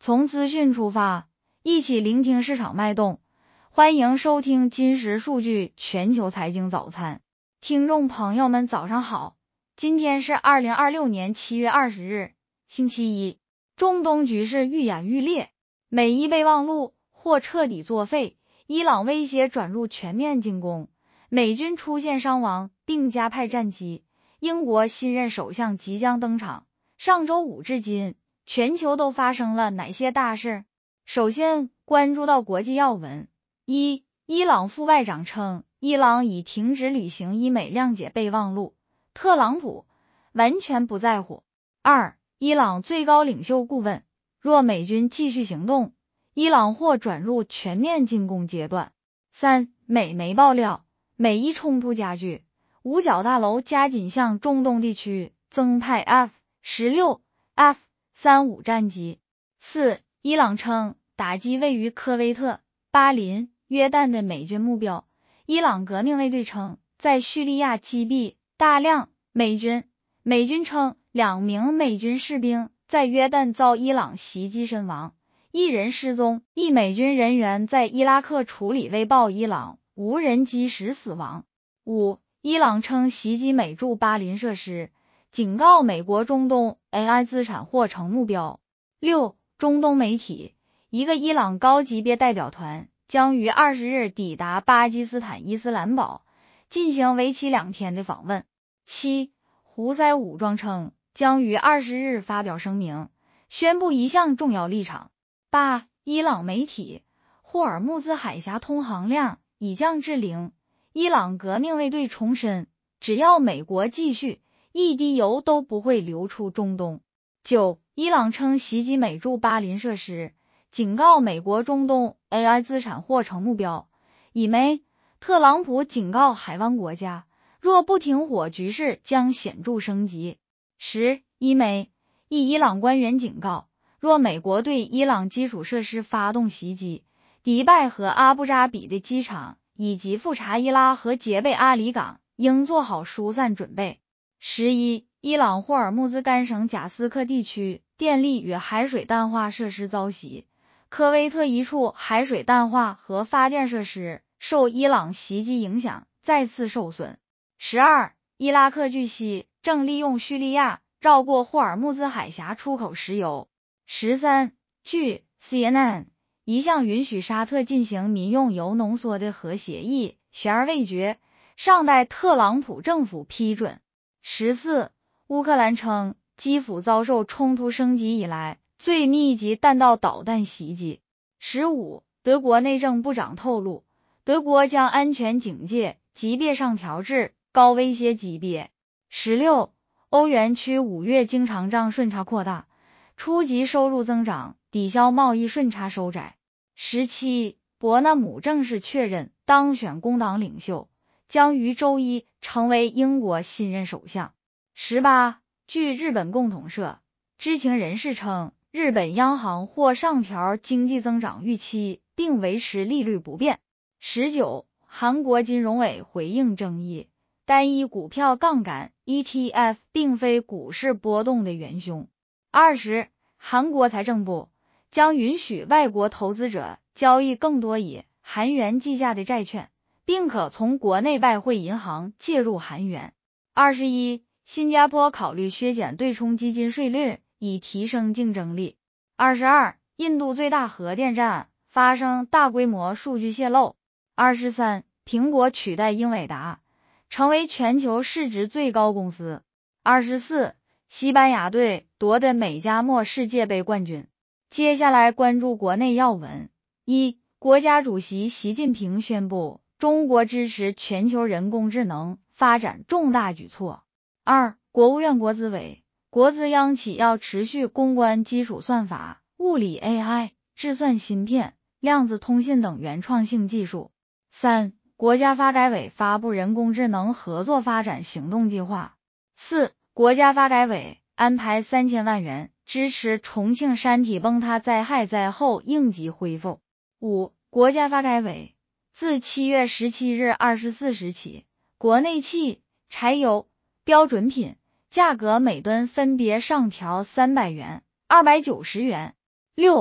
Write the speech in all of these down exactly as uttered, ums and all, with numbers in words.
从资讯出发，一起聆听市场脉动。欢迎收听今时数据全球财经早餐。听众朋友们早上好，今天是二零二六年七月二十日，星期一。中东局势愈演愈烈，美伊备忘录或彻底作废，伊朗威胁转入全面进攻，美军出现伤亡并加派战机，英国新任首相即将登场。上周五至今，全球都发生了哪些大事？首先关注到国际要闻。一、伊朗副外长称，伊朗已停止履行伊美谅解备忘录，特朗普完全不在乎。二、伊朗最高领袖顾问，若美军继续行动，伊朗或转入全面进攻阶段。三、美媒爆料，美伊冲突加剧，五角大楼加紧向中东地区增派 F 十六、F 三十五 战机。四、伊朗称打击位于科威特、巴林、约旦的美军目标。伊朗革命卫队称在叙利亚击毙大量美军。美军称两名美军士兵在约旦遭伊朗袭击身亡，一人失踪。一美军人员在伊拉克处理未报伊朗无人机时死亡。五、伊朗称袭击美驻巴林设施，警告美国中东 A I 资产或成目标。六、中东媒体，一个伊朗高级别代表团将于二十日抵达巴基斯坦伊斯兰堡，进行为期两天的访问。七、胡塞武装称将于二十日发表声明，宣布一项重要立场。八、伊朗媒体，霍尔木兹海峡通航量已降至零，伊朗革命卫队重申，只要美国继续，一滴油都不会流出中东。九、伊朗称袭击美驻巴林设施，警告美国中东 A I 资产或成目标。以媒，特朗普警告海湾国家，若不停火，局势将显著升级。十、伊媒，一伊朗官员警告，若美国对伊朗基础设施发动袭击，迪拜和阿布扎比的机场以及富查伊拉和杰贝阿里港应做好疏散准备。十一、伊朗霍尔木兹干省贾斯克地区电力与海水淡化设施遭袭，科威特一处海水淡化和发电设施受伊朗袭击影响再次受损。十二、伊拉克据悉正利用叙利亚绕过霍尔木兹海峡出口石油。十三、据 C N N， 一项允许沙特进行民用铀浓缩的核协议悬而未决，尚待特朗普政府批准。十四、乌克兰称基辅遭受冲突升级以来最密集弹道导弹袭击。十五、德国内政部长透露，德国将安全警戒级别上调至高威胁级别。十六、欧元区五月经常账顺差扩大，初级收入增长抵消贸易顺差收窄。十七、伯纳姆正式确认当选工党领袖，将于周一成为英国新任首相。十八、据日本共同社，知情人士称，日本央行或上调经济增长预期，并维持利率不变。十九、韩国金融委回应争议，单一股票杠杆 E T F 并非股市波动的元凶。二十、韩国财政部将允许外国投资者交易更多以韩元计价的债券，并可从国内外汇银行借入韩元。二十一、新加坡考虑削减对冲基金税率，以提升竞争力。二十二、印度最大核电站发生大规模数据泄露。二十三、苹果取代英伟达，成为全球市值最高公司。二十四、西班牙队夺得美加墨世界杯冠军。接下来关注国内要闻。一、国家主席习近平宣布，中国支持全球人工智能发展重大举措。二、国务院国资委，国资央企要持续攻关基础算法、物理 A I、智算芯片、量子通信等原创性技术。三、国家发改委发布人工智能合作发展行动计划。四、国家发改委安排三千万元支持重庆山体崩塌灾害灾后应急恢复。五、国家发改委自七月十七日二十四时起，国内汽、柴油标准品价格每吨分别上调三百元、二百九十元。六、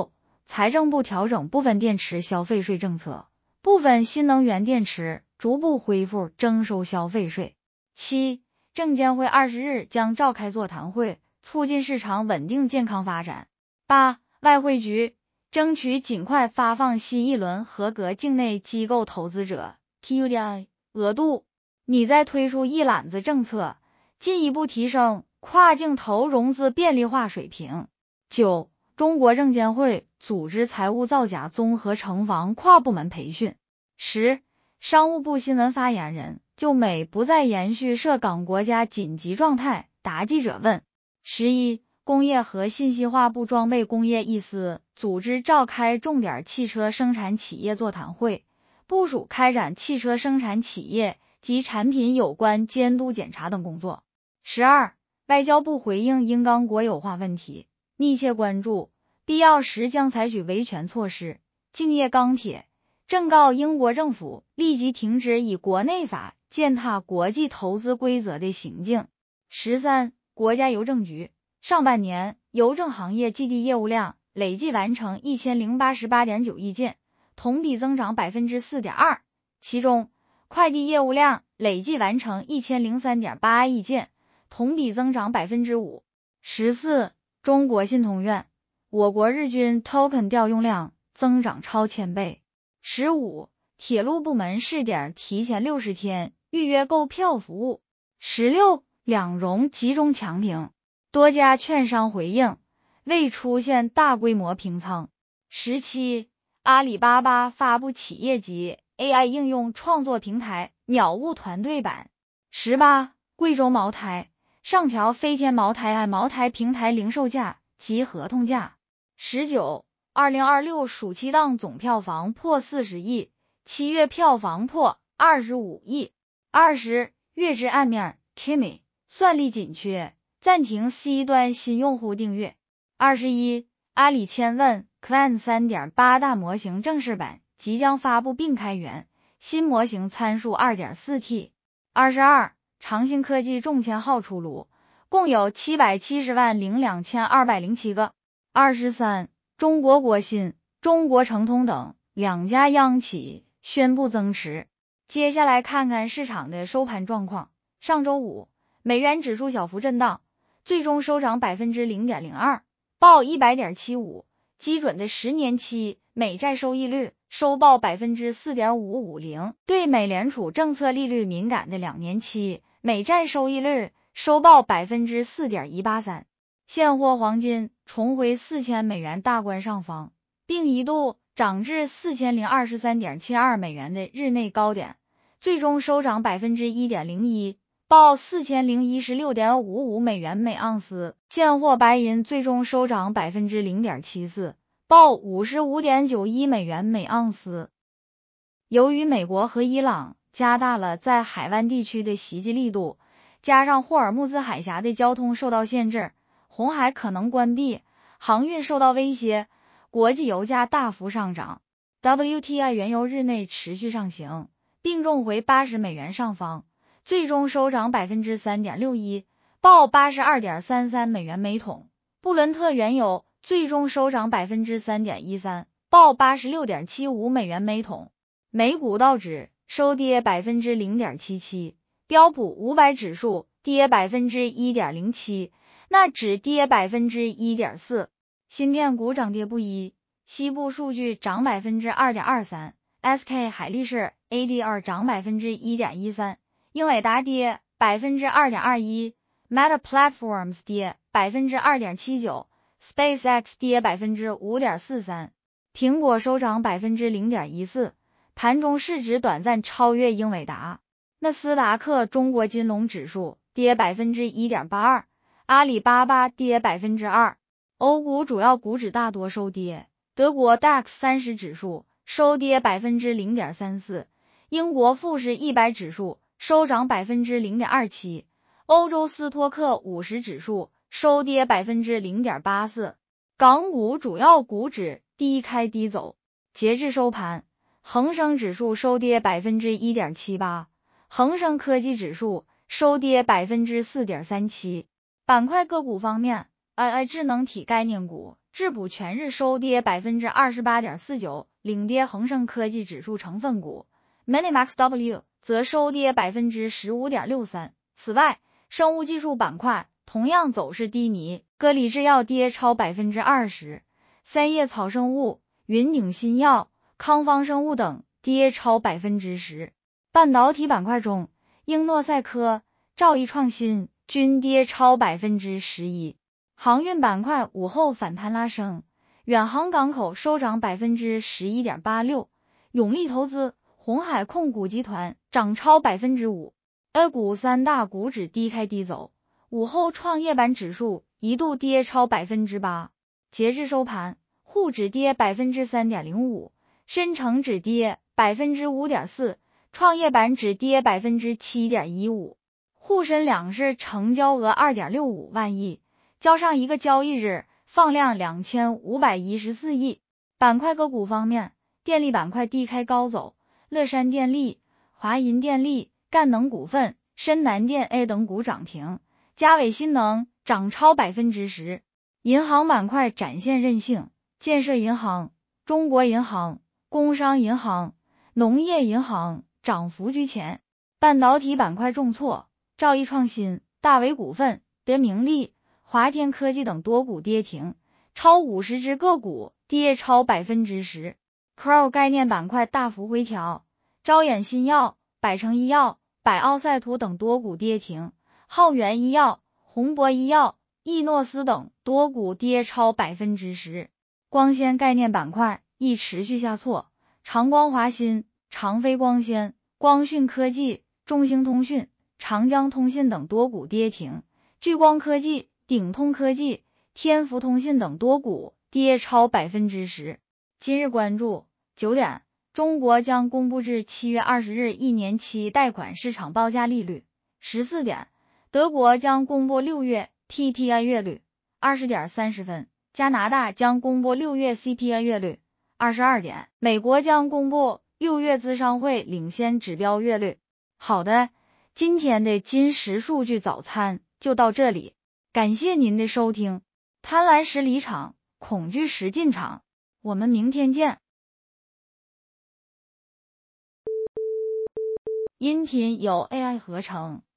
财政部调整部分电池消费税政策，部分新能源电池逐步恢复征收消费税。七、证监会二十日将召开座谈会，促进市场稳定健康发展。八、外汇局争取尽快发放新一轮合格境内机构投资者 T U D I 额度，拟再推出一揽子政策，进一步提升跨境投融资便利化水平。九、中国证监会组织财务造假综合城防跨部门培训。十、商务部新闻发言人就美不再延续涉港国家紧急状态答记者问。十一、工业和信息化部装备工业一司组织召开重点汽车生产企业座谈会，部署开展汽车生产企业及产品有关监督检查等工作。十二、外交部回应英钢国有化问题，密切关注，必要时将采取维权措施。敬业钢铁正告英国政府立即停止以国内法践踏国际投资规则的行径。十三、国家邮政局上半年邮政行业 G D 业务量累计完成 一千零八十八点九亿件，同比增长 百分之四点二， 其中快递业务量累计完成 一千零三点八亿件，同比增长 百分之五。十四、中国信通院我国日均 token 调用量增长超千倍。十五、铁路部门试点提前六十天预约购票服务。十六、两融集中强平，多家券商回应未出现大规模平仓。十七、阿里巴巴发布企业级 A I 应用创作平台鸟物团队版。十八、贵州茅台上调飞天茅台按茅台平台零售价及合同价。十九、二零二六暑期档总票房破四十亿，七月票房破二十五亿。二十、月之暗面 Kimi 算力紧缺，暂停 C 端新用户订阅。二十一、阿里千问 Qwen 三点八 大模型正式版即将发布并开源，新模型参数 二点四 T。二十二、长信科技中签号出炉，共有七百七十万零两千二百零七个。二十三、中国国信、中国诚通等两家央企宣布增持。接下来看看市场的收盘状况。上周五，美元指数小幅震荡，最终收涨 百分之零点零二， 报 一百点七五， 基准的十年期美债收益率收报 百分之四点五五零， 对美联储政策利率敏感的两年期美债收益率收报 百分之四点一八三。现货黄金重回四千美元大关上方，并一度涨至 四千零二十三点七二美元的日内高点，最终收涨 百分之一点零一， 报 四千零一十六点五五美元每盎司。现货白银最终收涨 百分之零点七四， 报 五十五点九一美元每盎司。由于美国和伊朗加大了在海湾地区的袭击力度，加上霍尔木兹海峡的交通受到限制，红海可能关闭，航运受到威胁，国际油价大幅上涨。 W T I 原油日内持续上行，并重回八十美元上方，最终收涨 百分之三点六一， 报 八十二点三三美元每桶。布伦特原油最终收涨 百分之三点一三， 报 八十六点七五美元每桶。美股道指收跌 百分之零点七七， 标普五百指数跌 百分之一点零七，纳指跌 百分之一点四， 芯片股涨跌不一，西部数据涨 百分之二点二三， S K 海力士 A D R 涨 百分之一点一三， 英伟达跌 百分之二点二一， Meta Platforms 跌 百分之二点七九， SpaceX 跌 百分之五点四三， 苹果收涨 百分之零点一四， 盘中市值短暂超越英伟达。纳斯达克中国金龙指数跌 百分之一点八二，阿里巴巴跌 百分之二。 欧股主要股指大多收跌，德国 D A X 三十指数收跌 百分之零点三四， 英国富时一百指数收涨 百分之零点二七， 欧洲斯托克五十指数收跌 百分之零点八四。 港股主要股指低开低走，截至收盘，恒生指数收跌 百分之一点七八， 恒生科技指数收跌 百分之四点三七。板块个股方面， A I 智能体概念股智补全日收跌 百分之二十八点四九， 领跌恒生科技指数成分股。Minimax W 则收跌 百分之十五点六三。此外，生物技术板块同样走势低迷，歌里制药跌超 百分之二十， 三叶草生物、云顶新药、康方生物等跌超 百分之十。 半导体板块中，英诺赛科、兆易创新均跌超 百分之十一。 航运板块午后反弹拉升，远航港口收涨 百分之十一点八六， 永利投资、鸿海控股集团涨超 百分之五。 A 股三大股指低开低走，午后创业板指数一度跌超 百分之八。 截至收盘，沪指跌 百分之三点零五， 深成指跌 百分之五点四， 创业板指跌 百分之七点一五。 沪深两市成交额 二点六五万亿，较上一个交易日放量两千五百一十四亿。板块个股方面，电力板块低开高走，乐山电力、华银电力、赣能股份、深南电 A 等股涨停，嘉伟新能涨超 百分之十。 银行板块展现韧性，建设银行、中国银行、工商银行、农业银行涨幅居前。半导体板块重挫，兆易创新、大伟股份、德明利、华天科技等多股跌停，超五十只个股跌超 百分之十。 Crow 概念板块大幅回调，招远新药、百城医药、百奥赛图等多股跌停，浩源医药、宏博医药、易诺斯等多股跌超 百分之十。 光纤概念板块亦持续下挫，长光华新、长飞光纤、光讯科技、中兴通讯、长江通信等多股跌停，聚光科技、鼎通科技、天福通信等多股跌超 百分之十。 今日关注九点，中国将公布至七月二十日一年期贷款市场报价利率。十四点，德国将公布六月 P P I 月率。二十点三十分，加拿大将公布六月 C P I 月率。二十二点，美国将公布六月资商会领先指标月率。好的，今天的金石数据早餐就到这里，感谢您的收听。贪婪时离场，恐惧时进场，我们明天见。音频由 A I 合成。